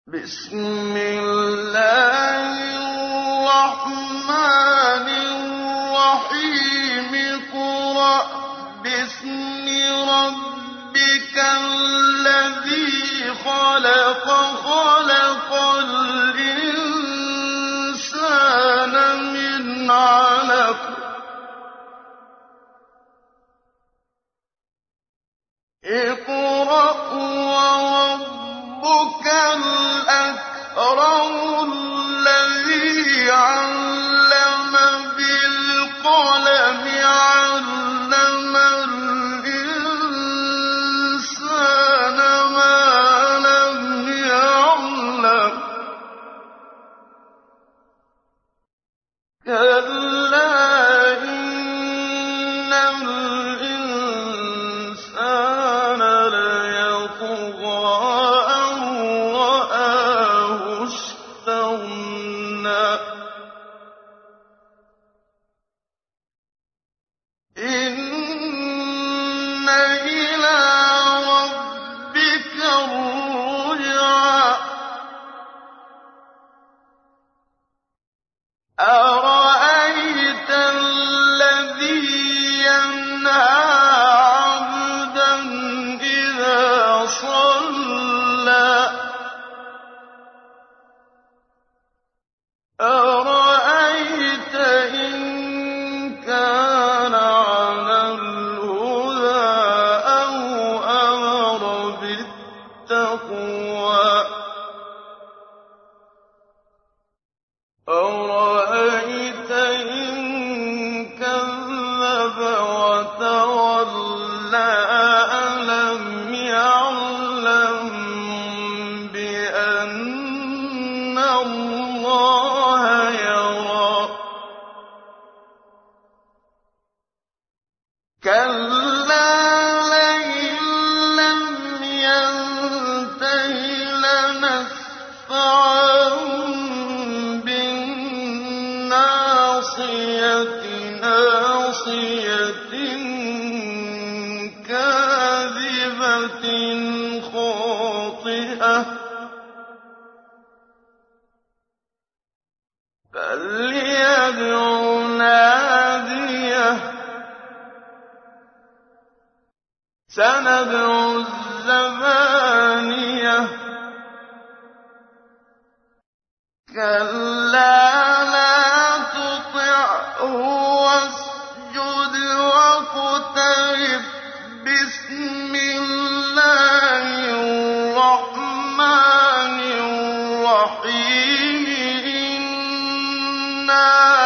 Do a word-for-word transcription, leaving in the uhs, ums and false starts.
بسم الله الرحمن الرحيم اقرأ باسم ربك الذي خلق خلق الإنسان من علق اقرأ وربك الأكرم الذي علم بالقلم علم الإنسان ما لم يعلم كلا إن الإنسان ليطغى أن رآه استغنى إن إلى ربك الرجعى أرأيت الذي ينهى عبدا إذا صلى أرأيت إن كان على الهدى أو أمر بالتقوى أرأيت إن كذب وتولى ألم يعلم بأن الله يرى كلا لئن لم ينته لنسفعا بالناصية ناصية كاذبة خاطئة فليدع ناديه سندع الزبانية كلا لا تطعه واسجد واقترب بسم الله الرحمن الرحيم إنا